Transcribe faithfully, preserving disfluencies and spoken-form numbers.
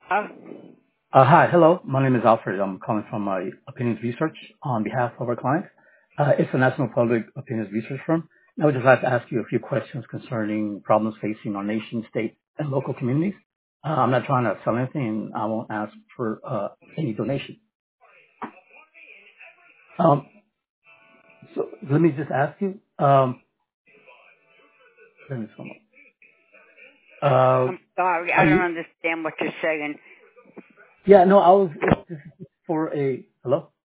Oh, Uh, Hi. Hello. My name is Alfred. I'm calling from uh, Opinions Research on behalf of our client. Uh, It's a national public opinions research firm. I would just like to ask you a few questions concerning problems facing our nation, state, and local communities. Uh, I'm not trying to sell anything, and I won't ask for uh, any donation. Um, So let me just ask you, um, let me just one moment. Uh, I'm sorry. I Are don't you... understand what you're saying. Yeah, no, I was, it's this is for a... Hello?